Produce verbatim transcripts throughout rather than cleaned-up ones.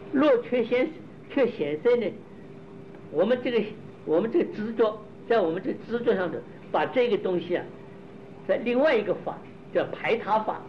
若缺显缺显色呢，我们这个我们这个执着，在我们这个执着上头，把这个东西啊，在另外一个法叫排他法，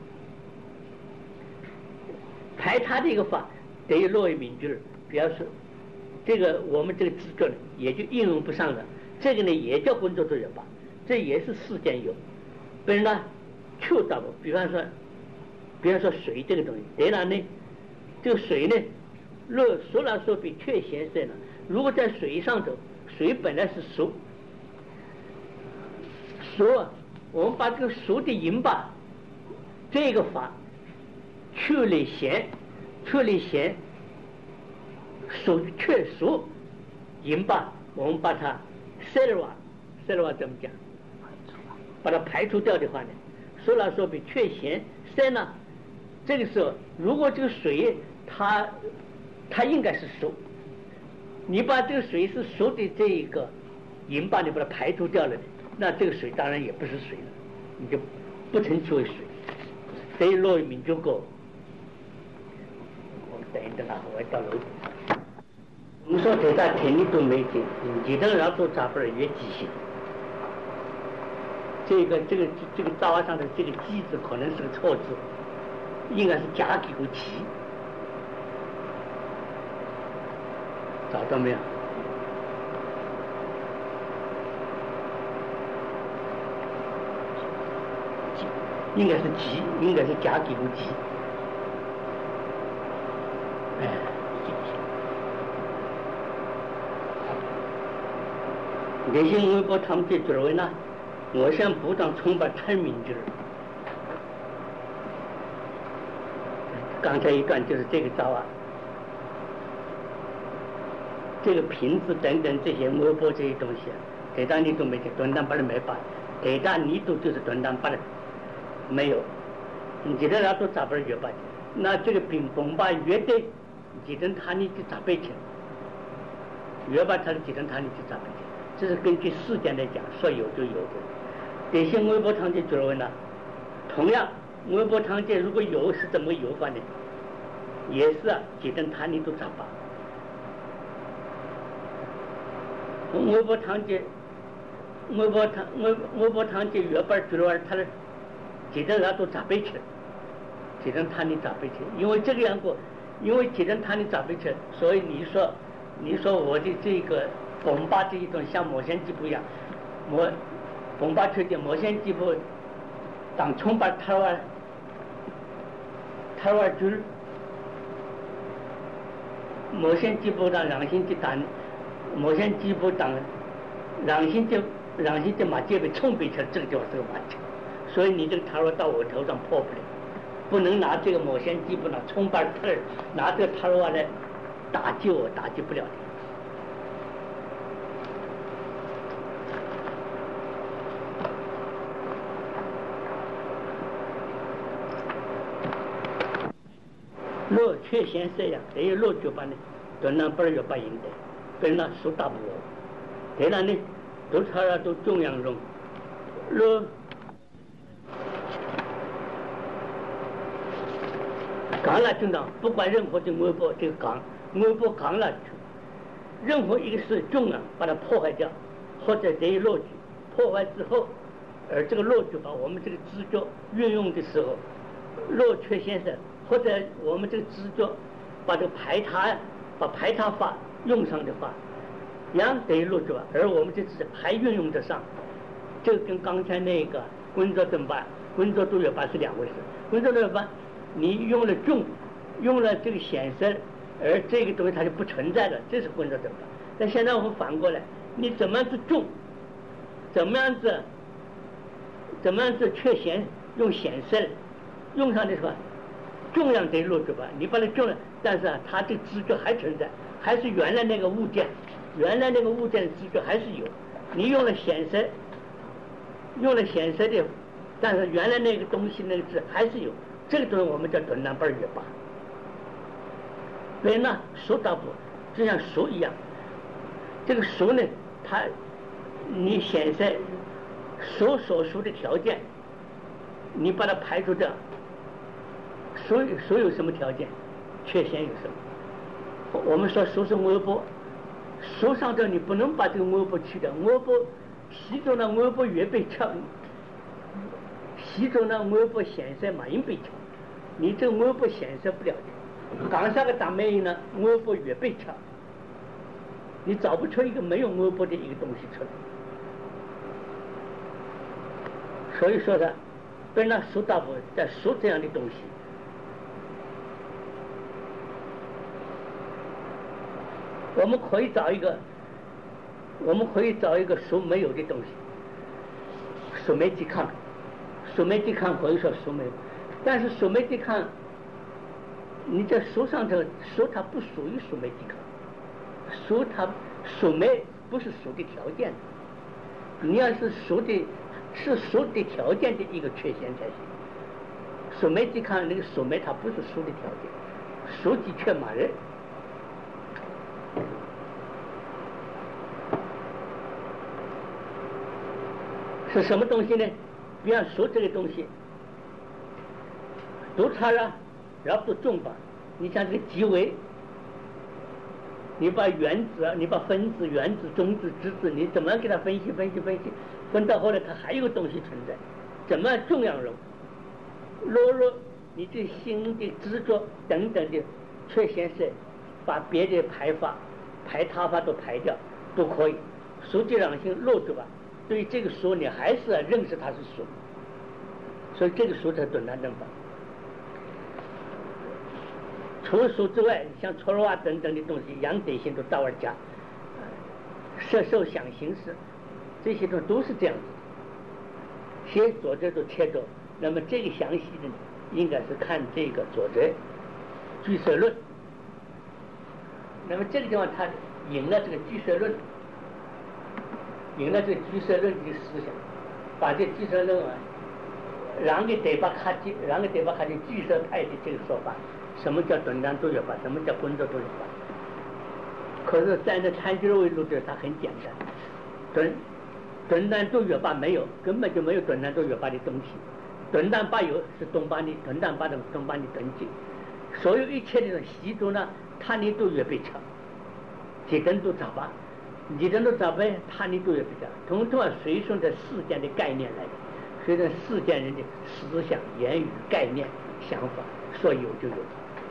排他的一个法等于落于明句，比方说这个我们这个执着呢，也就应用不上了。这个呢也叫观照度有吧，这也是世间有。本来去到不，比方说，比方说水这个东西，对了呢，这个水呢，若说来说比缺显色呢，如果在水上头，水本来是熟，熟啊，我们把这个熟的银吧，这个法去了咸，去了咸，熟确熟银吧，我们把它塞了瓦，塞了瓦怎么讲？把它排除掉的话呢，说来说比缺咸塞呢，这个时候如果这个水它它应该是熟，你把这个水是熟的这一个银吧，你把它排除掉了，那这个水当然也不是水了，你就不称之为水。这一落明就够。我们等一等啊，我要到楼顶。我们说这大天理都没进，你等然后咋不是越畸形？这个这个这个造上的这个“机”字可能是个错字，应该是加几个“奇”。找到没有？应该是“吉”，应该是加几个“吉”。哎，那些微博他们就觉得呢，我想不当充满称名句。刚才一段就是这个招啊。这个瓶子等等这些微波这些东西啊，给到你都没得，短单把它没把，给到你都就是短单把它没有，你记得那都咋不是越把？那这个冰崩吧越对，记得他你就咋背去？越把他的记得他你就咋背去？这是根据事件来讲，说有就有的。这些微波堂的觉得呢，同样微波堂的如果有是怎么有法呢？也是啊，记得他你都咋把？微波堂节，微波堂微微波堂节月半去了，他的几等人都咋背去，几等他你咋背去？因为这个样过，因为几等他你咋背去，所以你说你说我的这个bom巴这一种像毛线机不一样，我bom巴缺点毛线机不当冲把台湾台湾军毛线机不当两星机打。毛线机不当，让心就让心就马街被冲背起来，这个就是个问题。所以你这个塔罗到我头上破不了，不能拿这个毛线机不拿冲把头，拿这个塔罗来打击我，打击不了的。若缺陷这样，等于若就把呢，短南不是要把赢的。本来说大不了，对了呢，都他了都中央中，若刚了就当不管任何的微波这个刚微波刚了，任何一个是中央把它破坏掉，或者这一落去破坏之后，而这个落去把我们这个知觉运用的时候，落缺先生或者我们这个知觉把这个排他把排他法。用上的话，样等于落着，而我们这次还运用得上，这个跟刚才那个工作怎么办？工作都有办是两回事。工作都有办，你用了重，用了这个显身，而这个东西它就不存在了，这是工作怎么办？但现在我们反过来，你怎么样子重，怎么样子，怎么样子缺显用显身，用上的时候，重量等于落着吧？你把它重了，但是啊，它这个知觉还存在。还是原来那个物件，原来那个物件的知觉还是有。你用了显色，用了显色的，但是原来那个东西那个字还是有。这个东西我们叫短南半月八。所以呢，熟大不就像熟一样，这个熟呢，它你显色熟所熟的条件，你把它排除掉。熟熟有什么条件？缺陷有什么？ 我们说手是额部，手上头你不能把这个额部去掉，额部吸着呢，额部越被强，吸着呢，额部显色马应被强，你这个额部显色不了的，刚上个长没有呢，额部越被强，你找不出一个没有额部的一个东西出来。所以说呢，本来说大夫在说这样的东西，我们可以找一个，我们可以找一个书没有的东西，书没抵抗，书没抵抗可以说书没有，但是书没抵抗，你在书上头书它不属于书没抵抗，书它书没不是书的条件，你要是书的。是书的条件的一个缺陷才行。书没抵抗那个书没它不是书的条件，书的确骂人。是什么东西呢？比方书这个东西，读差了，然后都重吧。你像这个极微，你把原子，你把分子、原子、中子、质子，你怎么样给它分析、分析、分析？分到后来，它还有个东西存在，怎么重阳容？落入你对心的执着等等的缺陷是，把别的排法、排他法都排掉，都可以。书即让心落住吧。对于这个书，你还是要认识它是书，所以这个书才顿难正法。除了书之外，像搓罗啊等等的东西，阳德性都到而家，色受想行识。这些东西都是这样子，写作者都切着。那么这个详细的应该是看这个作者俱舍论。那么这个地方他引了这个俱舍论，引了这个俱舍论的思想，把这俱舍论啊，让给德巴卡基，让给德巴卡基俱舍派的这个说法，什么叫顿当多有法，什么叫观照多有法。可是站在参究为路的，它很简单，顿。顿当多有法没有，根本就没有顿当多有法的东西。顿当八有是东巴的，顿当八的东巴的顿境。所有一切这种习俗呢，他力都越被强，几根都找吧，几根都找呗，他力都越被强。统统随顺着世间的概念来的，随着世间人的思想、言语、概念、想法，说有就有。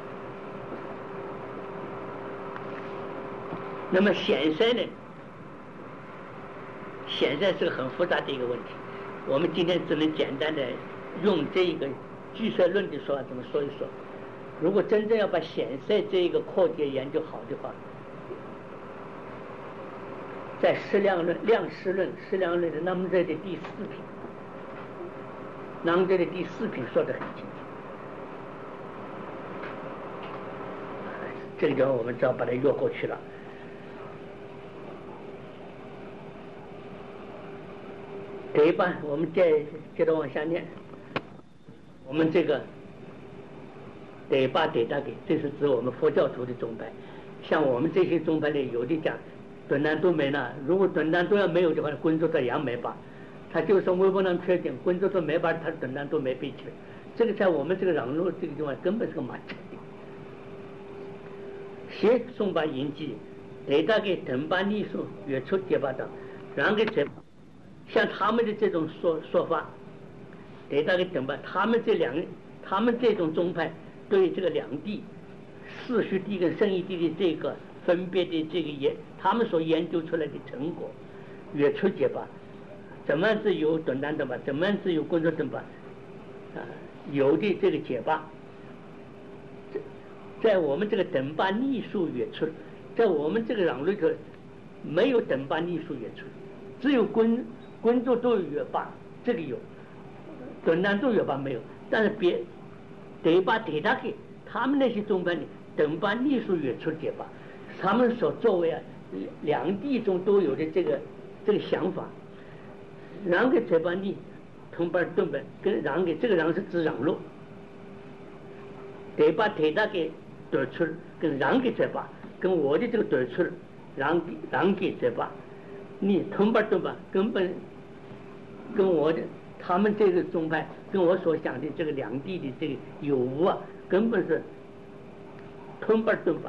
那么显身呢？显然是个很复杂的一个问题，我们今天只能简单的用这一个俱舍论的说法怎么说一说。如果真正要把显色这一个课节研究好的话，在释量论、量释论、释量论的那么这的第四品，那么这的第四品说得很清楚。这个地方我们只要把它越过去了。这一半我们再接着往下念，我们这个得把得大给，这是指我们佛教徒的宗派。像我们这些宗派里，有的讲顿当都没了，如果顿当都要没有的话，观照都也没吧。他就是微不能确定，观照都没吧，他顿当都没背起来。这个在我们这个让路这个地方根本是个马车的。写送把引记，得大给等把历数越出结巴等，让给这。像他们的这种说说法，得大概等吧。他们这两，他们这种宗派对这个两地四虚地跟胜义地的这个分别的这个研，他们所研究出来的成果，越出解吧，怎么样是有顿当的吧，怎么样是有观照的吧，啊，有的这个解吧，在我们这个等把逆数越出，在我们这个壤里头没有等把逆数越出，只有观。观照都有越法，这个有，顿当都有吧没有，但是别得把得他给他们那些宗派呢，等把历数越出解吧，他们所作为啊两地中都有的这个这个想法，让给这把你同伴顿本跟让给这个让是指让路，得把得他给得出跟让给这把跟我的这个得出让给让给这把，你同伴顿本根本。跟我的他们这个宗派跟我所想的这个两地的这个有无啊，根本是吞巴顿巴，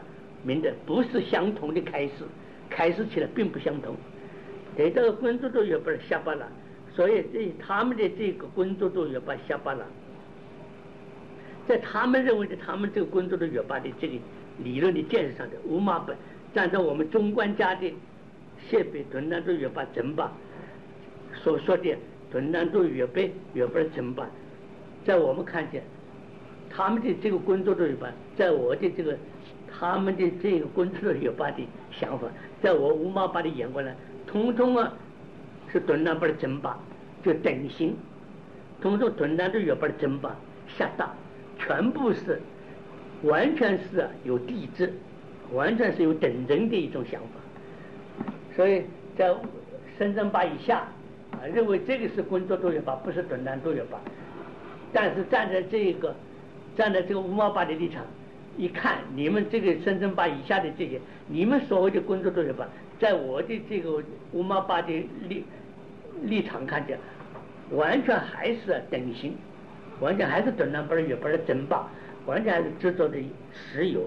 明的不是相同的开始，开始起来并不相同。对这个滚珠都有把瞎巴了，所以这他们的这个滚珠都有把瞎巴了。在他们认为的他们这个滚珠都有把的这个理论的建设上的乌马本，站在我们中观家的谢北屯南都有把整把所说的屯南都有被有把整把，在我们看见他们的这个滚珠都有把，在我的这个他们的这个滚珠都有把的想法，在我乌马把的眼光呢，通通啊是屯南把的整把就等型，通通屯南都有把的整把下大，全部是完全是、啊、有地质，完全是有等人的一种想法。所以在深圳坝以下啊，认为这个是滚珠都有坝，不是屯南都有坝。但是站在这个站在这个乌马坝的立场一看，你们这个深圳坝以下的这些，你们所谓的滚珠都有坝，在我的这个乌马坝的立立场看见，完全还是、啊、等型，完全还是屯南坝的有坝的真坝，完全还是制作的石油。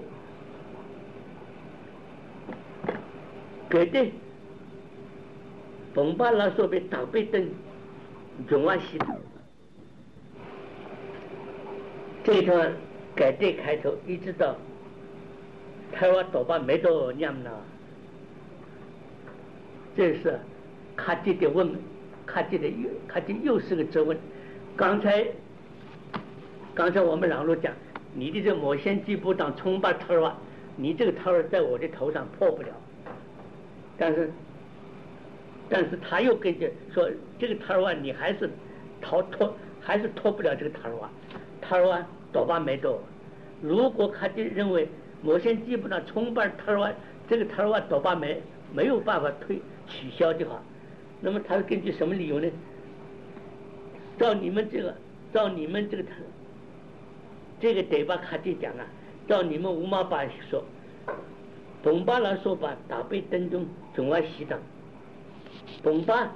给的崩坝老说被打被灯中华系统这一段改对开头一直到台湾多巴没多念呢，这是卡蒂的问，卡蒂的又卡蒂又是个质问。刚才刚才我们朗路讲，你的这某些基部当冲把头啊，你这个头儿在我的头上破不了，但是但是他又跟着说这个头啊，你还是逃脱还是脱不了这个头啊，头啊多巴没多。如果他就认为某些基本上冲把头啊，这个头啊多巴没没有办法推取消的话，那么他根据什么理由呢？照你们这个照你们这个这个得把卡蒂讲啊，照你们五马巴说，崩巴来说吧，打被登中中外西藏，崩巴，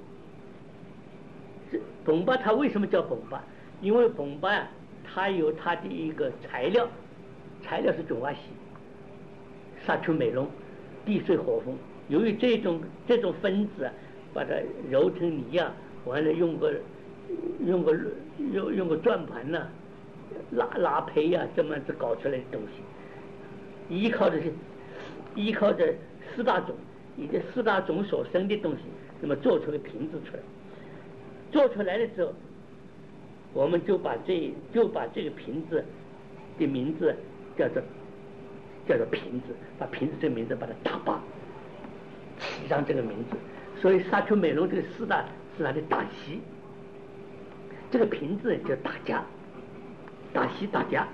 崩巴它为什么叫崩巴？因为崩巴啊，它有它的一个材料，材料是中外西，沙丘美龙，地水火风。由于这种这种分子啊，把它揉成泥啊，完了用个用个用用个转盘呐、啊。拉拉胚呀、啊，这么子搞出来的东西，依靠的是依靠着四大种，以这四大种所生的东西，那么做出个瓶子出来。做出来的时候，我们就把这就把这个瓶子的名字叫做叫做瓶子，把瓶子这个名字把它打坝，起上这个名字。所以沙丘美龙这个四大是它的大溪，这个瓶子叫大家。大西大家，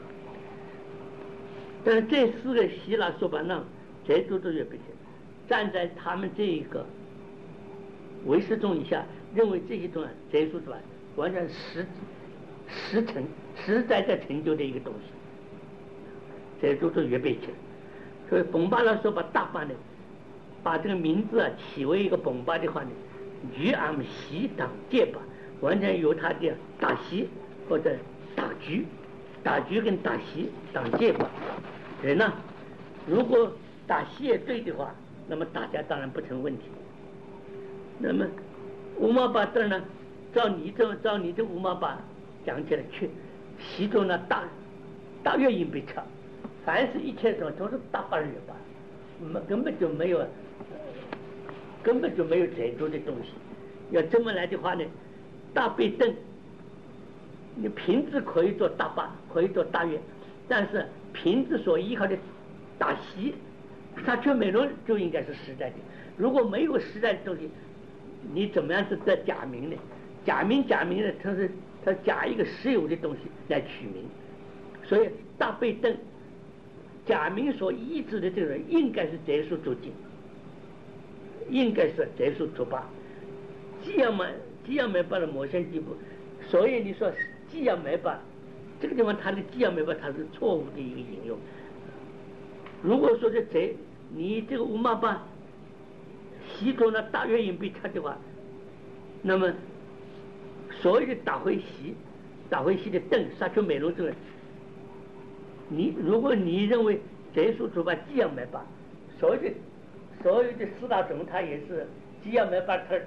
但是这四个希腊说法呢，这都都有不行。站在他们这一个唯识宗以下，认为这些东西这说法完全实实成实在在成就的一个东西，这都是预备起来。所以崩巴的说把大坝呢，把这个名字啊起为一个崩巴的话呢，与俺们西当界坝，完全由他的大西或者大局，大局跟大西当界吧。人呢，如果大西也对的话，那么大家当然不成问题。那么五毛八字呢，照你这照你这五毛八讲起来去，西中呢大大月音被敲，凡是一切中都是大八月吧，没根本就没有，根本就没有这种的东西。要这么来的话呢，大背凳。你瓶子可以做大坝，可以做大月，但是瓶子所依靠的大溪，沙丘美龙就应该是实在的。如果没有实在的东西，你怎么样是在假名呢？假名假名呢，它是它假一个实有的东西来取名，所以大背凳假名所依止的这个人应该是结束主经，应该是结束主坝，既要么既要没把它摩先基部，所以你说。既要没把这个地方，它的既要没把它是错误的一个引用。如果说是这你这个五马八西头呢大月音被插的话，那么所有的打回西打回西的邓沙丘美龙这个，你如果你认为结束主把鸡样没把，所有的所有的四大种它也是鸡样没把它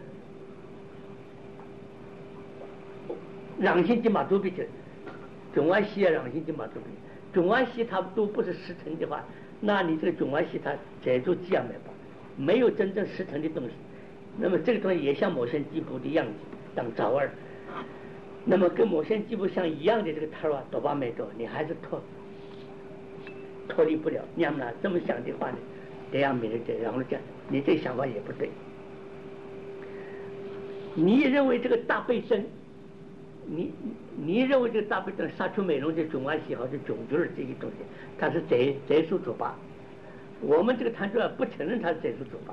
两性的马都比的，中外系啊两性的马都比，中外系它都不是实成的话，那你这个中外系它结束鸡样没把，没有真正实成的东西，那么这个东西也像某些基部的样子当早儿。那么跟某些基部像一样的这个头啊，多巴没多，你还是脱脱离不了。你要么这么想的话呢，这样没人这然后讲，你这想法也不对。你认为这个大倍增，你你认为这个大倍增杀出美容的中外系或者种族的这些东西，它是贼贼数主巴，我们这个谈出来不承认它是贼数主巴。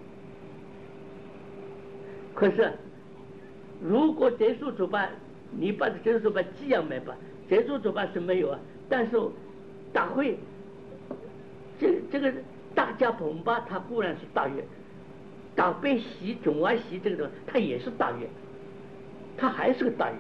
可是如果贼数主巴，你把这个主巴寄养没把，贼数主巴是没有啊，但是大会这这个大家捧吧，它固然是大乐，大悲喜中外喜这个东西它也是大乐，它还是个大乐。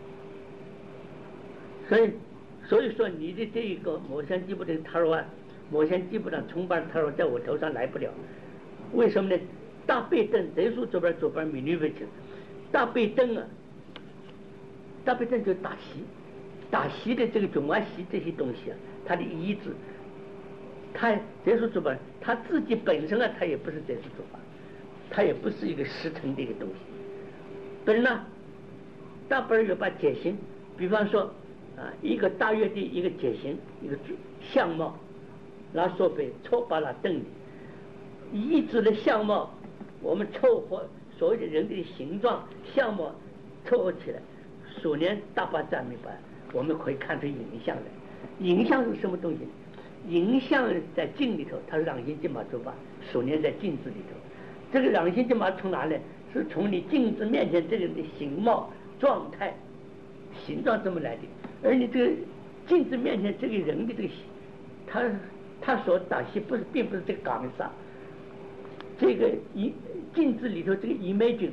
所以所以说你的这一个某些基部的头啊，某些基部上冲板头在我头上来不了，为什么呢？大背灯贼数左边左边美女位置，大背灯啊，大背灯就打席，打席的这个中外席这些东西啊，它的意志，它贼数左边它自己本身啊，它也不是贼数左边，它也不是一个实成的一个东西。本呢，大本有把解型，比方说啊，一个大约的一个解型，一个相貌，拿说被错把它瞪的，意志的相貌。我们凑合所谓的人的形状相貌凑合起来，数年大把占明白，我们可以看出影像来。影像是什么东西？影像在镜里头，它是两心金马出发，数年在镜子里头。这个两心金马从哪来？是从你镜子面前这个人的形貌状态形状这么来的。而你这个镜子面前这个人的这个他他所打戏不是并不是这个岗上，这个一镜子里头这个 image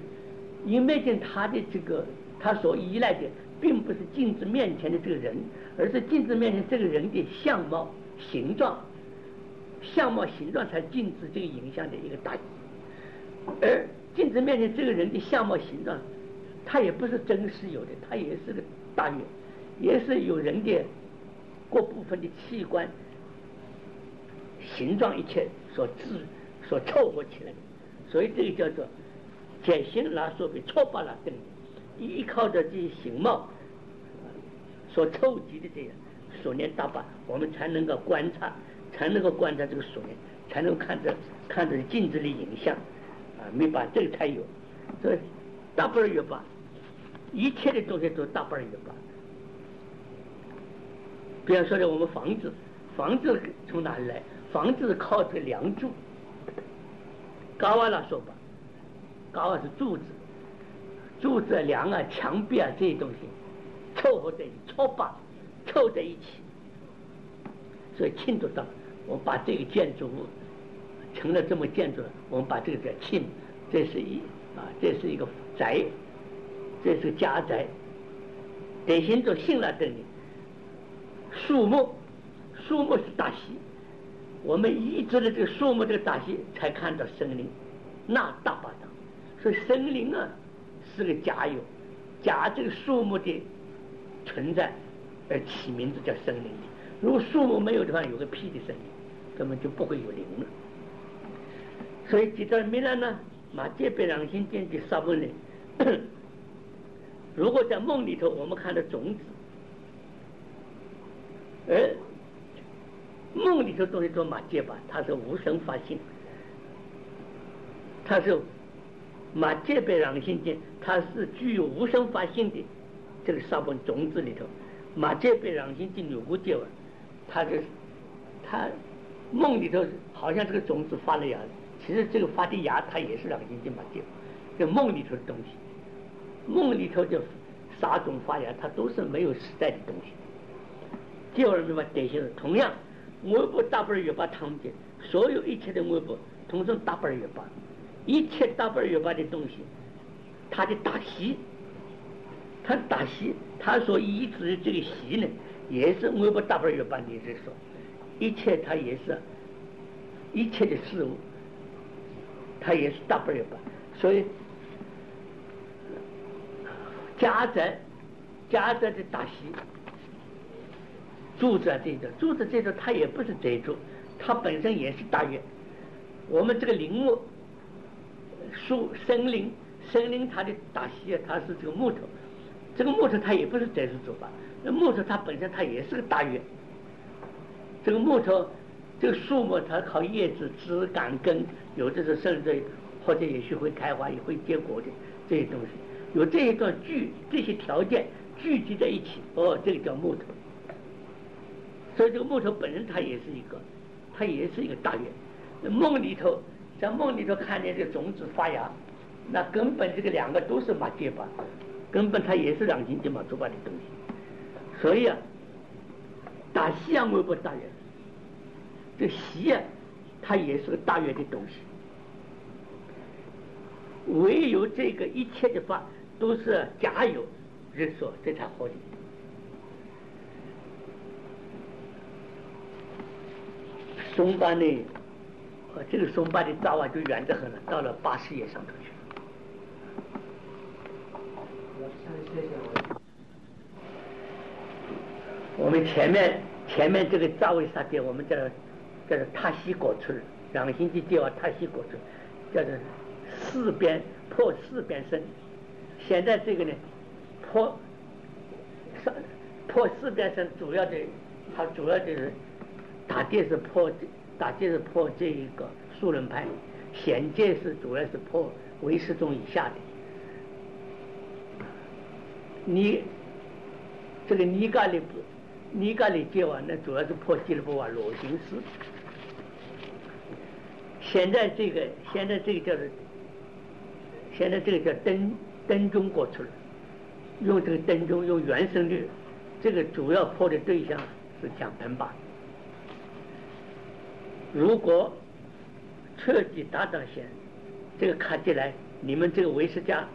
image 它的这个它所依赖的并不是镜子面前的这个人，而是镜子面前这个人的相貌形状，相貌形状才镜子这个影像的一个大意。而镜子面前这个人的相貌形状，它也不是真实有的，它也是个大约，也是有人的各部分的器官形状一切所制所凑合起来的。所以这个叫做解形拉所谓错把拉等，依靠着这些形貌所凑集的这样数年大把，我们才能够观察，才能够观察这个数年，才能看着看着镜子里影像啊，没把这个才有。所以大半儿也罢，一切的东西都大半儿也罢。比方说的我们房子，房子从哪里来？房子是靠这个梁柱。高啊来说吧，高啊是柱子，柱子、梁啊、墙壁啊这些东西凑合在一起，凑把凑在一起，所以庆祝到我们把这个建筑物成了这么建筑了，我们把这个叫庆，这是一啊，这是一个宅，这是家宅，典型做信了等于树木，树木是大溪。我们一直的这个树木这个大溪才看到森林，那大把大，所以森林啊是个假有，假这个树木的存在而起名字叫森林的。如果树木没有的话，有个屁的森林，根本就不会有林了。所以记到米兰呢，马杰贝良心见的沙文呢，如果在梦里头我们看到种子，而梦里头东西做马杰吧，它是无声发性，它是马杰贝良心见，它是具有无声发性的这个沙本种子里头，马杰贝良心见有无结尾，它是它梦里头好像这个种子发了芽，其实这个发的芽它也是良心见马杰，这梦里头的东西，梦里头的撒种发芽，它都是没有实在的东西。第二明白典型的，同样我不大本月把汤节，所有一切的我不同称大本月把，一切大本月把的东西，它的大习，它大习，它所依止的这个习呢，也是我不大本月把你是说， 一切它也是一切的事物，它也是 W 吧。所以家宅家宅的大喜，住着这种住着这种，它也不是这种，它本身也是大愿。我们这个林木树森林森林它的大喜啊，它是这个木头，这个木头它也不是这种做法，那木头它本身它也是个大愿。这个木头这个树木它靠叶子枝干根，有的是甚至或者也许会开花也会结果的这些东西，有这一段聚这些条件聚集在一起，哦，这个叫木头。所以这个木头本身它也是一个，它也是一个大愿。梦里头，在梦里头看见这个种子发芽，那根本这个两个都是马结巴，根本它也是两心结马竹巴的东西。所以啊，大西洋微波大愿，这喜啊，它也是个大愿的东西。唯有这个一切的法都是假有人说，这才合理。松巴呢，呃，这个松巴的造啊就远得很了，到了八十页上头去。我们前面前面这个造为啥的，我们叫叫做塔西果村，两星期叫塔西果村，叫做四边破四边身。现在这个呢，破破四边身主要的，它主要的是打địa是破打địa是破这一个数论派，显界是主要是破唯识宗以下的。你这个尼嘎里尼嘎里界瓦，那主要是破基勒波瓦裸形式。现在这个现在这个叫做现在这个叫灯灯中过去了，用这个灯中用原生律，这个主要破的对象是讲盆巴。如果彻底达到线，这个看起来你们这个唯识家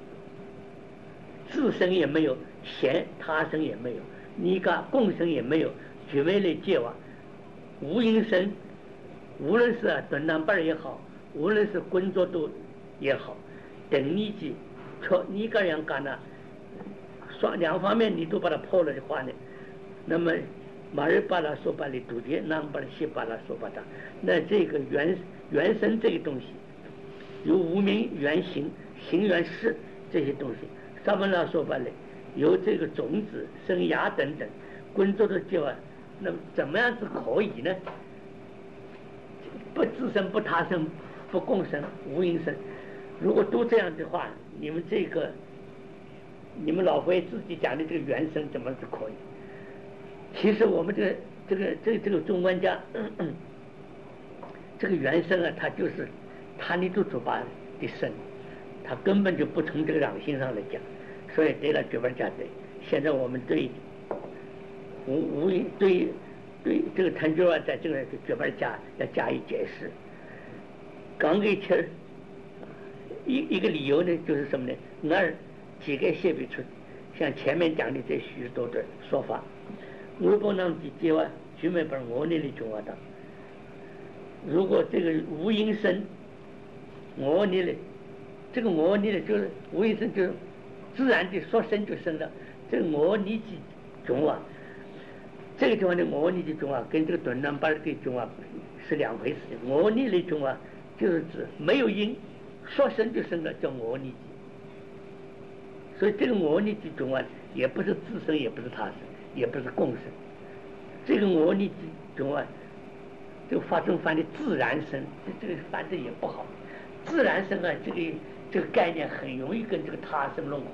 自身也没有，嫌他身也没有，尼嘎共生也没有，举位类界瓦无因身，无论是短南巴也好，无论是工作都也好，等你去说尼嘎样干呢，双两方面你都把它破了的话呢，那么马日巴拉说巴里杜杰南巴拉西巴拉说巴达，那这个原原生这个东西，有无名原形形原事这些东西，萨门拉说巴里有这个种子生芽等等，工作的就啊，那么怎么样子可以呢？不自生不他生不共生无因生，如果都这样的话，你们这个你们老会自己讲的这个原生怎么是可以？其实我们这个这个这个这个中观家，嗯嗯这个原生啊，它就是他尼度主巴的生，他根本就不从这个两性上来讲，所以对了觉本家对。现在我们对无无对对这个谭觉啊，在这个觉本家要加以解释。刚给其儿一一个理由呢，就是什么呢？二几个写不出，像前面讲的这许多的说法。我不能去接完，举没本我那里中啊的。如果这个无因生，我那里，这个我那里就是无因生，就是自然的说生就生了。这个我你去中啊，这个地方的我你的中啊，跟这个短南巴的中啊是两回事。我那里中啊，就是指没有因，说生就生了，叫我你。所以这个我你的中啊，也不是自生，也不是他生。也不是共生，这个我你中啊，这个发生翻的自然生，这这个翻的也不好。自然生啊，这个这个概念很容易跟这个他生弄混。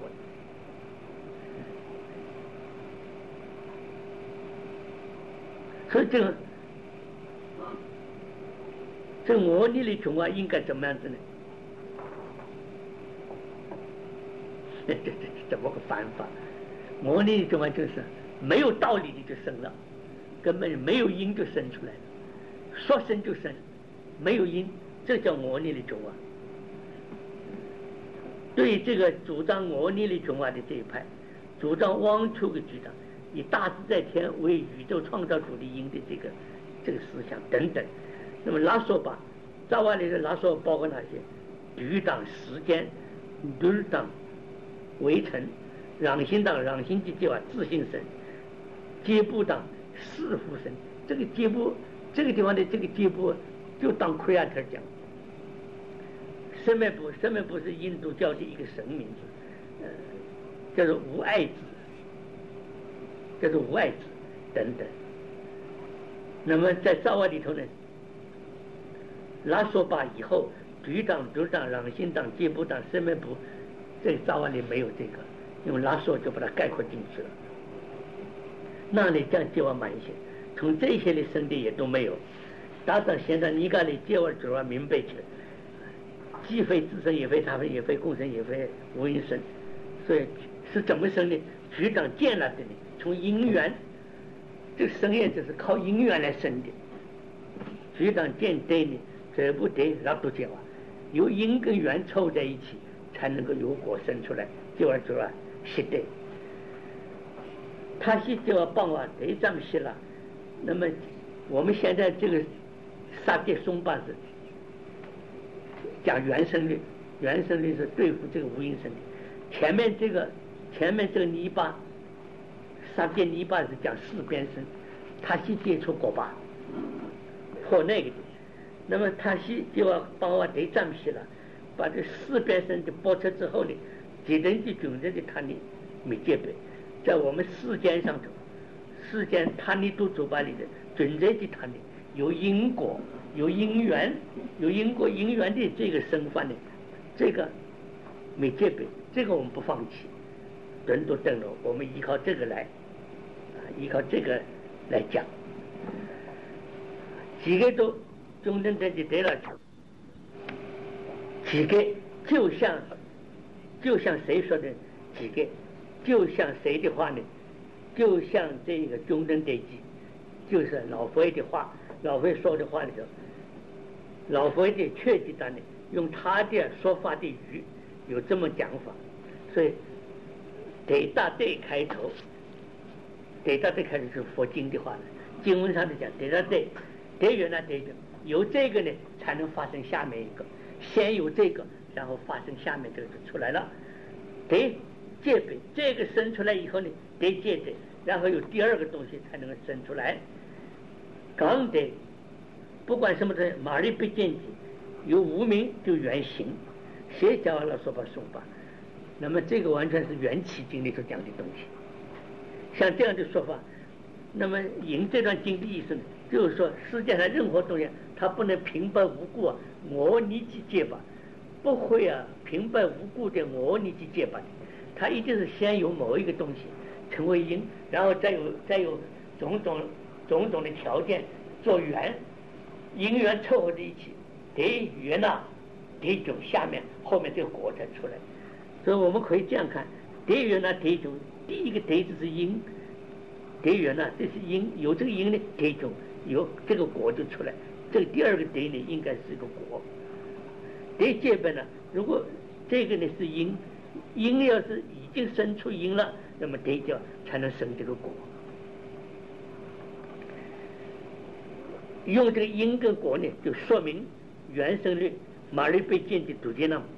所以这个这个我你的中啊，应该怎么样子呢？这这怎么个翻法？我你的中啊，就是。没有道理的就生了，根本没有因就生出来了，说生就生，没有因，这叫我逆的中啊。对这个主张我逆的中啊的这一派，主张汪出的主张，以大自在天为宇宙创造主的因的这个这个思想等等。那么拉索巴扎瓦里的拉索包括哪些？局党时间、律党围城、攘心党攘心计计划自信神、阶部党四福神。这个阶部这个地方的这个阶部就当奎亚特讲。圣麦部圣麦部是印度教的一个神名字，呃，叫做无爱子，叫做无爱子等等。那么在扎瓦里头呢，拉索巴以后，局党、族党、攘心党、阶部党、圣麦部，这个扎瓦里没有这个，因为拉索就把它概括进去了。那里这样接瓦蛮些，从这些的圣地也都没有。打到现在尼嘎里接瓦主要明白起来。既非自身，也非他非，也非共生，也非无因生，所以是怎么生的？局长建立的呢？从因缘，这个生业就是靠因缘来生的。局长建对呢，这不对，那都结完，由因跟缘凑在一起，才能够有果生出来。就而主啊，是对。他是就要帮我对这么些了。那么我们现在这个杀跌松巴是。讲原生律，原生律是对付这个无因生律。前面这个前面这个泥巴，三边泥巴是讲四边生，他是接触果巴破那个的。那么他是就要帮我对占西了，把这四边生的剥出之后呢，几人的准则的他呢没戒备，在我们世间上头，世间他呢都走把里的准则的他呢有因果。有因缘，有因果因缘的这个生法呢，这个没戒备，这个我们不放弃，人都登了，我们依靠这个来，啊，依靠这个来讲，几个都中等等级得了，几个就像就像谁说的，几个就像谁的话呢？就像这个中等等级，就是老佛爷的话。老佛爷说的话里头，老佛爷的确记当呢，用他的说法的语有这么讲法，所以得大对开头，得大对开头是佛经的话了。经文上的讲，得大对，得原来得有这个呢，才能发生下面一个，先有这个，然后发生下面这个就出来了。得戒备，这个生出来以后呢，得戒备，然后有第二个东西才能够生出来。刚得不管什么的马力被见解，有无名就原形，谁教了说法说法，那么这个完全是缘起经里头讲的东西。像这样的说法，那么引这段经的意思呢，就是说世界上任何东西它不能平白无故啊我你去戒吧，不会啊平白无故的我你去戒吧，它一定是先有某一个东西成为因，然后再有再有种种种种的条件做缘，因缘凑合在一起，得缘呐，得种下面后面这个果才出来。所以我们可以这样看，得缘呐得种，第一个得字是因，得缘呐这是因，有这个因呢得种，有这个果就出来。这个第二个得呢应该是一个果。得戒本呢，如果这个呢是因，因要是已经生出因了，那么得叫才能生这个果。用这个因跟果呢，就说明原生律马律被见的笃见那么，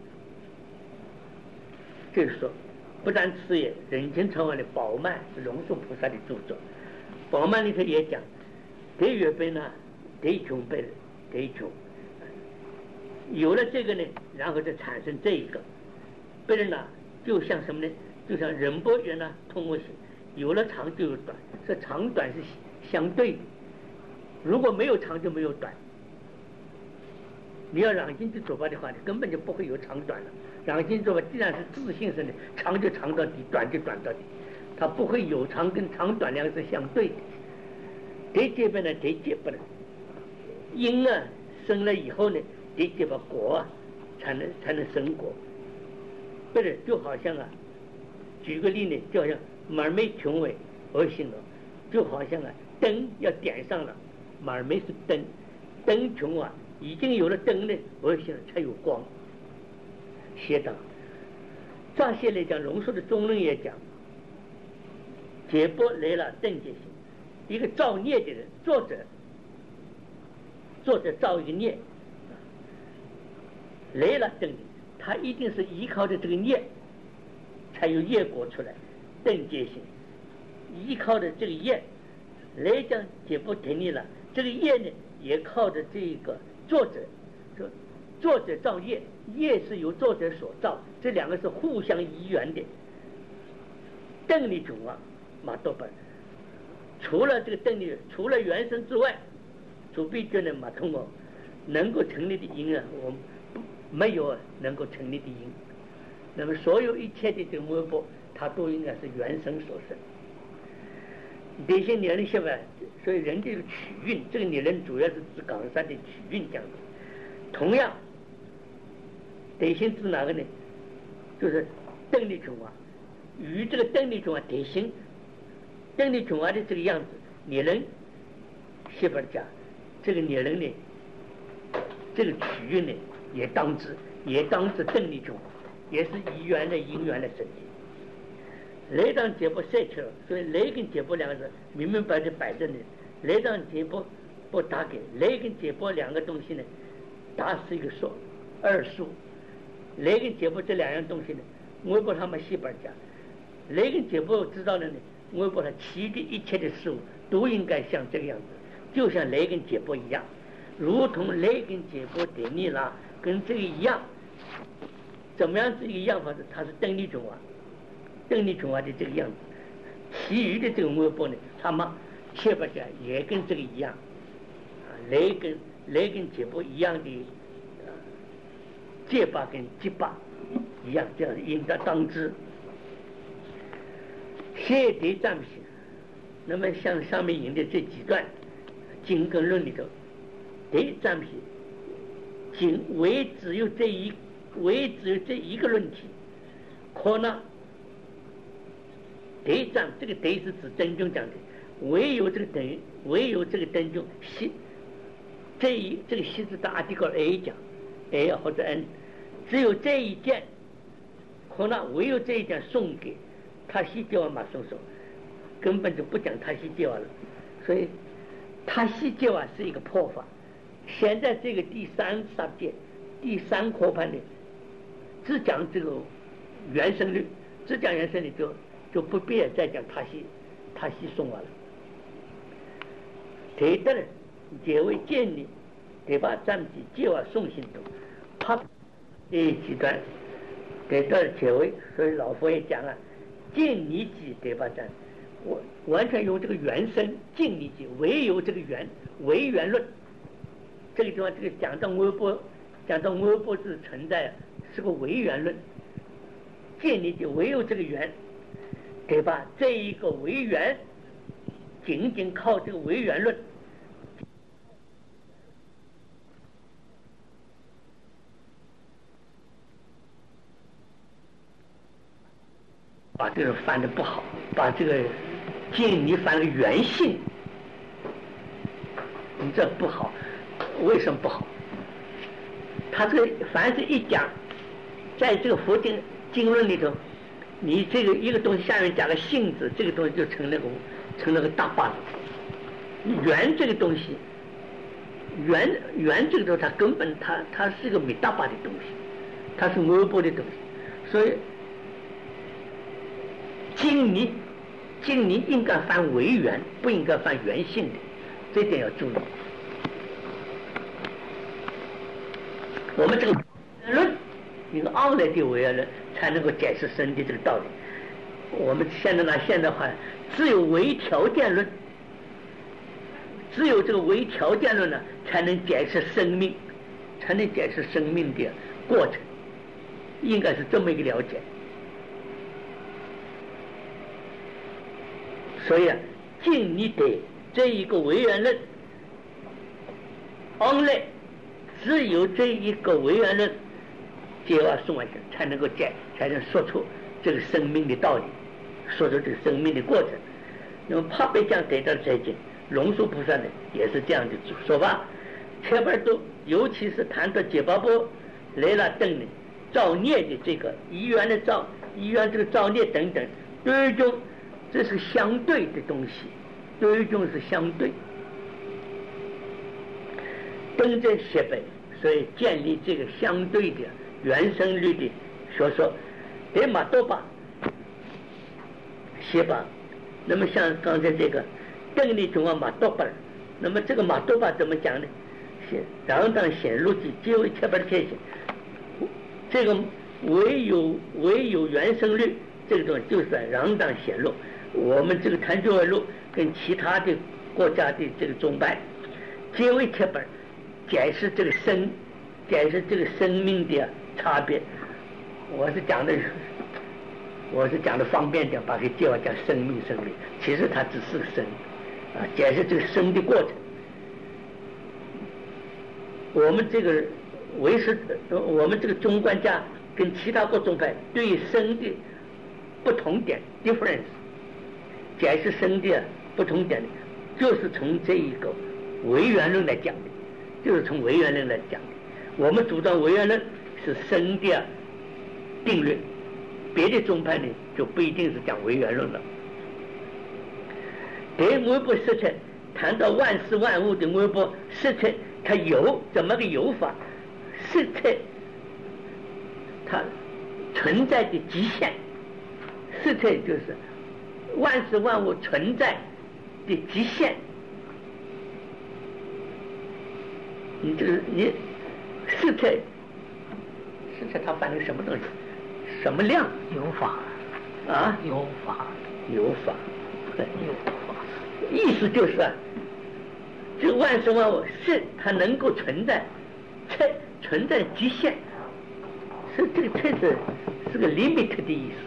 就是说，不但此也，人间成为的宝鬘是龙树菩萨的著作，宝鬘里头也讲，得月杯呢，得穷杯，得穷，有了这个呢，然后再产生这一个，别人呢，就像什么呢？就像人波圆呢，通过有了长就有短，这长短是相对的。如果没有长就没有短，你要让心去做法的话，你根本就不会有长短了。让心做法既然是自信生的，长就长到底，短就短到底，它不会有长跟长短两个是相对的。得结不呢？得结不呢？因啊生了以后呢，得结把果啊才能才能生果。不是，就好像啊，举个例呢，就好像马儿没穷为而行了，就好像啊灯要点上了。马儿没是灯，灯穷啊，已经有了灯呢，而且才有光。邪党，这些来讲，龙树的中论也讲，解波来了正解性。一个造孽的人，作者作者造一个孽，来了等，他一定是依靠着这个孽才有业果出来，等觉性依靠着这个业来讲解不等你了，这个业呢也靠着这个作者，说作者造业，业是由作者所造，这两个是互相依缘的。等力中啊马多本除了这个等力，除了原生之外，主必觉得马通哦能够成立的因啊，我们没有能够成立的因。那么所有一切的这个末波，它都应该是原生所生。这些理论学吧，所以人这个取运，这个理论主要是指冈山的取运讲的。同样，德行指哪个呢？就是等力中啊，与这个等力中啊德行，等力中啊的这个样子，理论学本讲，这个理论呢，这个取运呢，也当指也当指等力中，也是以缘的因缘的身体。来当解剖赛球，所以来跟解剖两个字明明白白摆着呢。来当解剖不打给来跟解剖两个东西呢，打是一个数二数。来跟解剖这两样东西呢，我把他们细本讲。来跟解剖知道了呢，我把它其余的一切的事物都应该像这个样子，就像来跟解剖一样，如同来跟解剖点力啦，跟这个一样。怎么样子一个样法子？它是等力中啊。等力中啊的这个样子，其余的这个微波呢，他们切不讲也跟这个一样，啊，来跟来跟解剖一样的，啊，结巴跟结巴一样，这样应当当知。谢德占品，那么像上面引的这几段经跟论里头，德占品，仅唯只有这一唯只有这一个论题，可能。德占这个德是指真宗讲的，唯有这个等，唯有这个真宗西，这一这个西字大的个 A 讲 A 或者 N， 只有这一件，可能唯有这一件送给他西教嘛送送，根本就不讲他西教了，所以他西教啊是一个破法。现在这个第三杀戒第三科判的，只讲这个原生律，只讲原生律就。就不必再讲他西他西送完了。提得了结为建立，得把占据计划送行动，他这几段得到了结为，所以老佛爷讲啊，尽你己得把占，我完全用这个原生尽你己，唯有这个原唯原论。这个地方这个讲到微波，讲到微波之存在是个唯原论，尽你己唯有这个原。对吧？这一个唯缘，仅仅靠这个唯缘论，把这个翻的不好，把这个尽你翻了原性，你这不好，为什么不好？他这个凡是一讲，在这个佛经经论里头。你这个一个东西下面加个性质，这个东西就成那个成那个大把子。缘这个东西，缘缘这个东西，它根本它它是一个没大把的东西，它是微波的东西，所以经理经理应该翻为缘，不应该翻缘性的，这点要注意。我们这个论。一个奥来的唯缘论才能够解释身体这个道理。我们现在拿现代话，只有唯条件论，只有这个唯条件论呢，才能解释生命，才能解释生命的过程，应该是这么一个了解。所以啊，尽你得这一个唯缘论，奥来只有这一个唯缘论。结话送完去，才能够解，才能说出这个生命的道理，说出这个生命的过程。那么帕贝将得到这些，龙树菩萨呢也是这样的说法。前边都，尤其是谈到解巴波、来了等呢，造孽的这个医院的造，医院这个造孽等等，对于中这是相对的东西，对于中是相对。 更正写本，所以建立这个相对的原生律的学说。对马多巴写吧，那么像刚才这个邓丽中啊马多巴，那么这个马多巴怎么讲呢？是让当显露的皆为切本天性，这个唯有唯有原生律这种就是让当显露。我们这个谭俊文路跟其他的国家的这个宗派皆为切本，解释这个生解释这个生命的差别。我是讲的我是讲的方便点，把它叫叫生命生命，其实它只是个生啊，解释这个生的过程。我们这个唯识，我们这个中观家跟其他各宗派对生的不同点 difference 解释生的不同点，就是从这一个唯缘论来讲的，就是从唯缘论来讲的。我们主张唯缘论是生的定律，别的宗派呢就不一定是讲唯缘论了。对微波实存，谈到万事万物的微波实存，它有怎么个有法？实存它存在的极限，实存就是万事万物存在的极限。你这个你实存实存它反映什么东西？什么量？ 有法啊， 有法有法， 有法， 意思就是啊，这万事万物是它能够存在，存存在极限，是这个存是是个 limit 的意思。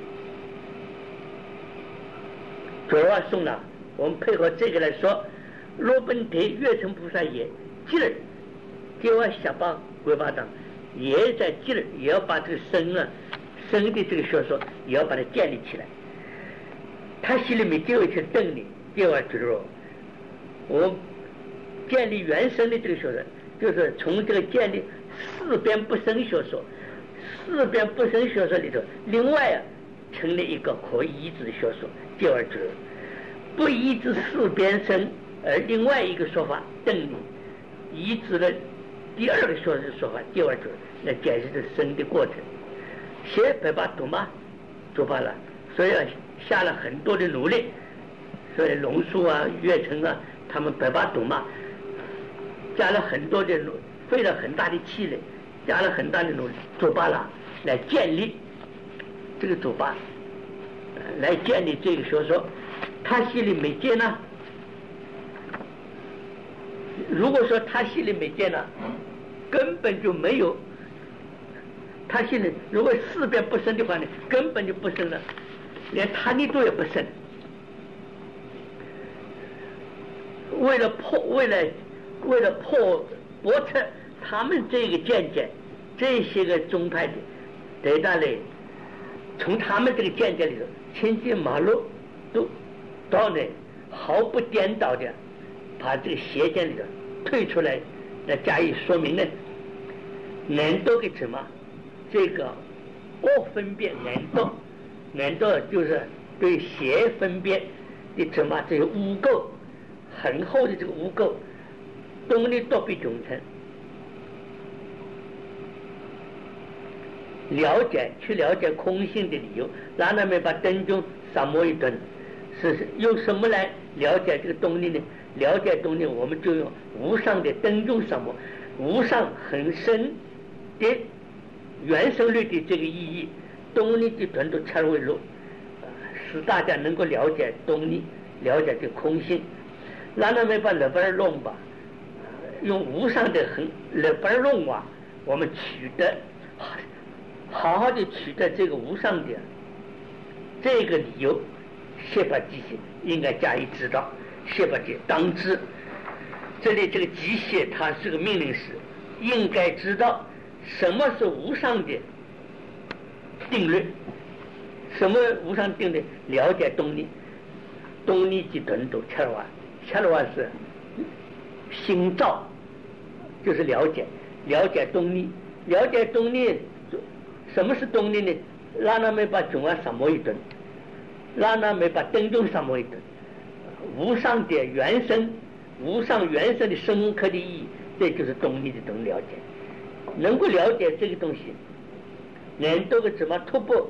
主要送了，我们配合这个来说，罗本德月成菩萨也今儿给我下巴鬼巴掌，也在今儿也要把这个生啊。生的这个学说也要把它建立起来。他心里面就有一些动力，第二就是我建立原生的这个学说，就是从这个建立四边不生学说，四边不生学说里头，另外啊成立一个可以移植的学说。第二就是不移植四边生，而另外一个说法动力移植了第二个说的说法。第二就是来解释这生的过程。写百把读嘛，做罢了，所以啊下了很多的努力，所以龙树啊、岳成啊，他们百把读嘛，加了很多的努，费了很大的气力，加了很大的努力，做罢了，来建立这个做罢，来建立这个学说。他心里没见呢，如果说他心里没见呢，根本就没有。他现在如果四边不生的话呢，根本就不生了，连他力度也不生。为了破，为了为了破驳斥他们这个见解，这些个宗派的得到了，从他们这个见解里头，千军马路都到呢毫不颠倒的把这个邪见里头退出来，来加以说明呢，难度给什么？这个恶分辨难度，难度就是对邪分辨的什么这些污垢，很厚的这个污垢，动力都被总成。了解去了解空性的理由，让他们把灯中扫摸一顿，是用什么来了解这个动力呢？了解动力，我们就用无上的灯中扫摸，无上很深的原生律的这个意义，动力的全都切入入，使大家能够了解动力，了解这空性，让他们把勒本论吧，用无上的很勒本论啊，我们取得好好的取得这个无上的这个理由，谢法机械应该加以指导，谢法界当知。这里这个机械它是个命令式，应该知道什么是无上的定律，什么无上定律？了解动力，动力的tun都切尔瓦，切尔瓦是心照，就是了解，了解动力，了解动力，什么是动力呢？让他们把中央上摸一顿，让他们把灯中上摸一顿，无上的原生，无上原生的深刻的意义， 这就是动力的这种了解。能够了解这个东西，人都个怎么突破？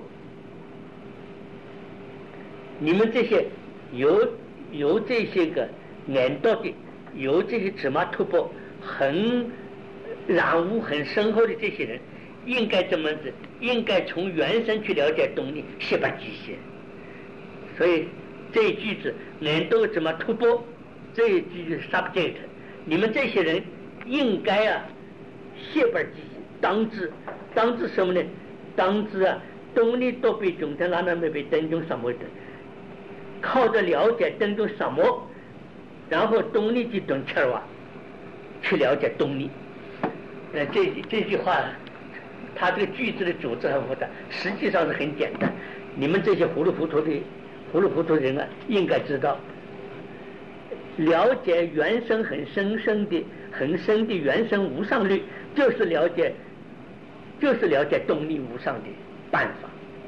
你们这些有有这些个难道的，有这些怎么突破很染污很深厚的这些人，应该怎么子？应该从原生去了解动力，学把机械。所以这一句子人都怎么突破？这一句就是 subject。你们这些人应该啊，学把机械，当知当知什么呢？当知啊，动力都被中间拉那没被当中什么的，靠着了解当中什么，然后动力去懂切哇，去了解动力。呃，这这句话，他这个句子的组织很复杂，实际上是很简单。你们这些糊里糊涂的糊里糊涂人啊，应该知道，了解原生很深深的、很深的原生无上律，就是了解，就是了解动力无上的办法。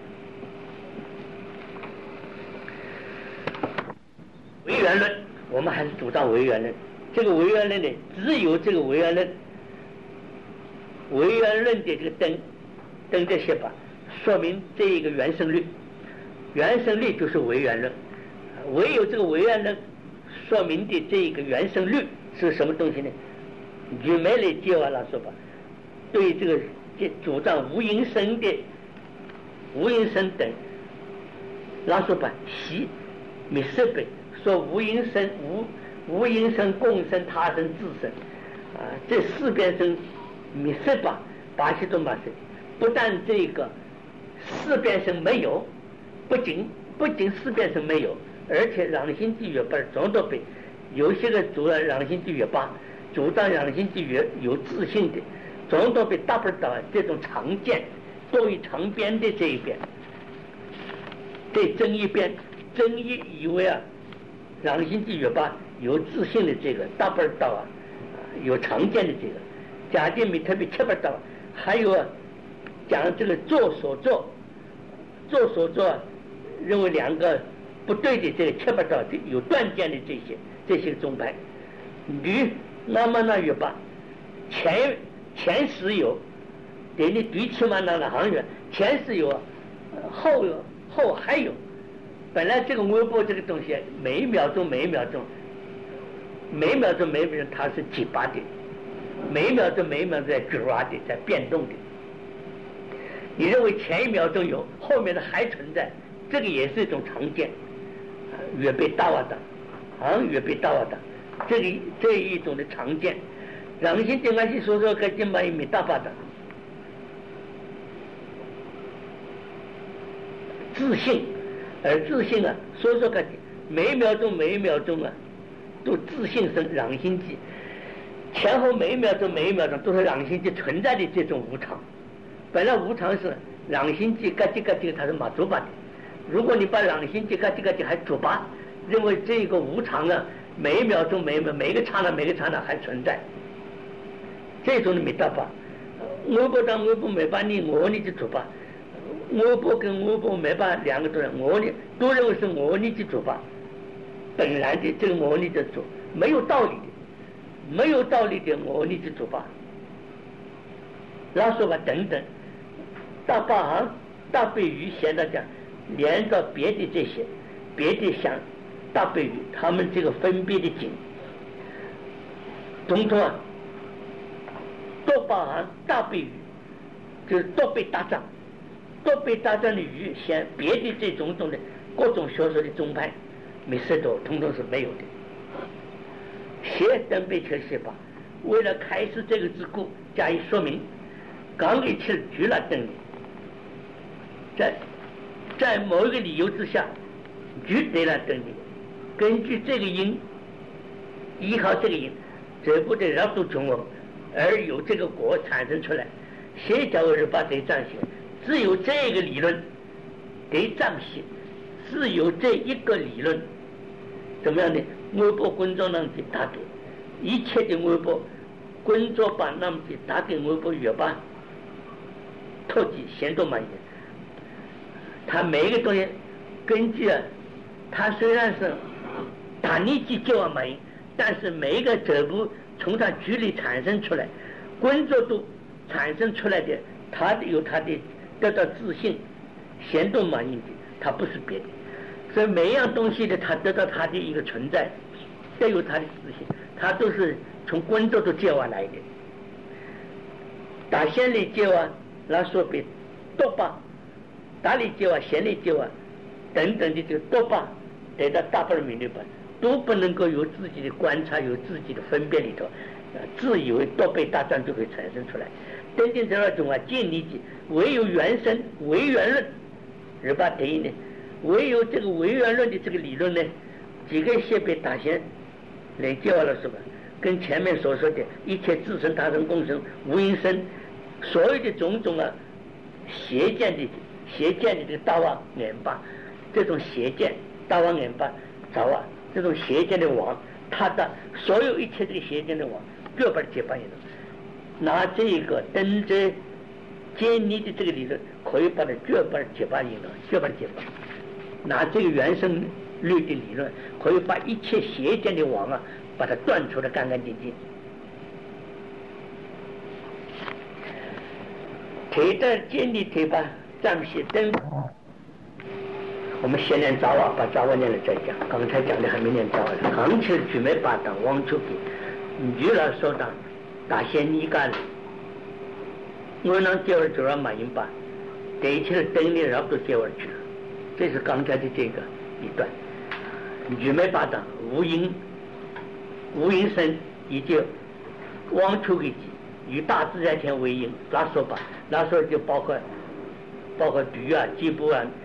唯缘论，我们还是主张唯缘论。这个唯缘论呢，只有这个唯缘论。唯缘论的这个灯灯这些吧，说明这一个原生律，原生律就是唯缘论。唯有这个唯缘论说明的这一个原生律是什么东西呢？举没来接完了说吧，对这个主张无因生的无因生等，那说吧，习没设备说无因生无无因生共生他生自生啊，这四边生。米色吧，巴西多马色，不但这个四边生没有，不仅不仅四边生没有，而且让心地越八总都被有些个主张让心地越八，主张让心地越有自信的，总都被大不到这种常见多于长边的这一边，对争一边争一以为啊，让心地越八有自信的这个大不到啊，有常见的这个。假定没特别切不到，还有讲这个做所做，做所做，认为两个不对的这个切不到的有断见的这些这些宗派，女那么那也罢，前前十有，等于对起码那的行业前十有，后有后还有，本来这个微博这个东西每一秒钟每一秒钟，每一秒钟每一秒钟它是几把的。每一秒钟每一秒钟在转的在变动的，你认为前一秒钟有，后面的还存在，这个也是一种常见，越被大瓦的，啊越被大瓦的，这里这一种的常见，让心定安去说说个金马也没大把的，自信，而自信啊，说说个每一秒钟每一秒钟啊，都自信生让心记。前后每一秒钟每一秒钟都是让心机存在的这种无常，本来无常是让心机嘎叽嘎叽它是马祖巴的，如果你把让心机嘎叽嘎叽还主巴，认为这个无常啊，每一秒钟每一秒每一个刹那每个刹那还存在，这种你没办法。我不当我不没把你我你的主巴，我不跟我不没把两个都人我你都认为是我你的主巴，本来的这个我你的主没有道理的。没有道理的我你去做吧，然后说吧等等，大八行大悲语现在讲连着别的这些别的像大悲语他们这个分别的经统统啊都包含大悲语，就是都被打仗都被打仗的语像别的这种种的各种学说的宗派没识到统统是没有的。写等被确实吧，为了开始这个之故加以说明，刚一起举了等理，在在某一个理由之下举对了等理，根据这个因，依靠这个因，这不得让度中文而有这个果产生出来，写叫我是把这样写，只有这个理论得这样写，只有这一个理论，怎么样呢？微博工作能去打给一切的微博工作把那么去打给微博越把透级显多满意，他每一个东西根据啊，他虽然是打你去就要满意， 但是每一个走步从他局里产生出来，工作度产生出来的，他有他的得到自信、行动满意的，他不是别的。所以每一样东西的，他得到他的一个存在，都有他的自信，他都是从工作度接完来的。打先里接完，那说比多巴、打理接完、先里接完等等的这个多巴得到大部分名利吧，都不能够有自己的观察，有自己的分辨里头，呃，自以为多倍大专就会产生出来。等等这二种啊，建立起唯有原生唯原论，而把等于呢，唯有这个唯原论的这个理论呢，几个先被打先来接完了是吧？跟前面所说的一切自身大生共生无因生，所有的种种啊邪见的邪见的这个大王眼巴，这种邪见大王眼巴早啊，这种邪见的王，他的所有一切这个邪见的王绝不是结巴引的。拿这一个等着建立的这个理论，可以把它绝不是结巴引的，绝不是结巴。拿这个原生律的理论，可以把一切邪见的网啊，把它断除的干干净净。腿的建立腿吧，暂时灯。我们先念早啊，把早啊念了再讲。刚才讲的还没念早啊。刚起举没把当往出给，女老说当打先你干了，我能接儿就让马英吧，得起了灯的然后都接儿去了。这是刚才的这个一段。女没把当无因无因生以及往出给与大自然天为因，那说吧，那说就包括包括鱼啊、鸡不啊、